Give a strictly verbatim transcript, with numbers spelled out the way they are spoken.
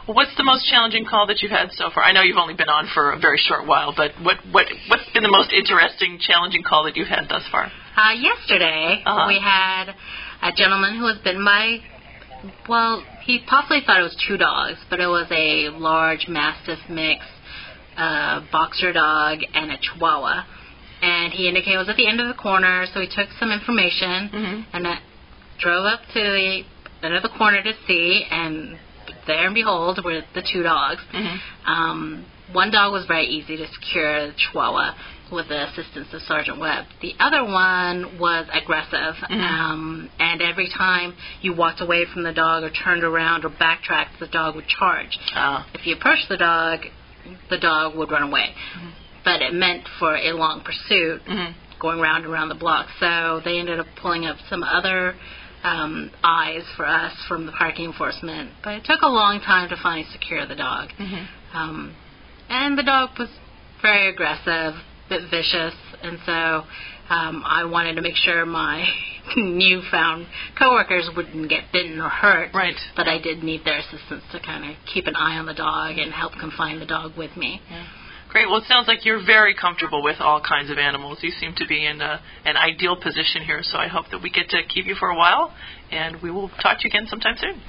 Well, what's the most challenging call that you've had so far? I know you've only been on for a very short while, but what, what, what's been the most interesting, challenging call that you've had thus far? Uh, yesterday, uh-huh. we had a gentleman who was bitten by, well, he possibly thought it was two dogs, but it was a large Mastiff mix, uh, boxer dog, and a Chihuahua. And he indicated it was at the end of the corner, so he took some information mm-hmm. and uh, drove up to the end of the corner to see, and there and behold were the two dogs. Mm-hmm. Um, one dog was very easy to secure, the Chihuahua, with the assistance of Sergeant Webb. The other one was aggressive, mm-hmm. um, and every time you walked away from the dog or turned around or backtracked, the dog would charge. Oh. If you approached the dog, the dog would run away. Mm-hmm. But it meant for a long pursuit, mm-hmm. going round and round the block. So they ended up pulling up some other um, eyes for us from the parking enforcement. But it took a long time to finally secure the dog. Mm-hmm. Um, and the dog was very aggressive, a bit vicious. And so um, I wanted to make sure my newfound coworkers wouldn't get bitten or hurt. Right. But I did need their assistance to kind of keep an eye on the dog and help confine the dog with me. Yeah. Great. Well, it sounds like you're very comfortable with all kinds of animals. You seem to be in a, an ideal position here, so I hope that we get to keep you for a while, and we will talk to you again sometime soon.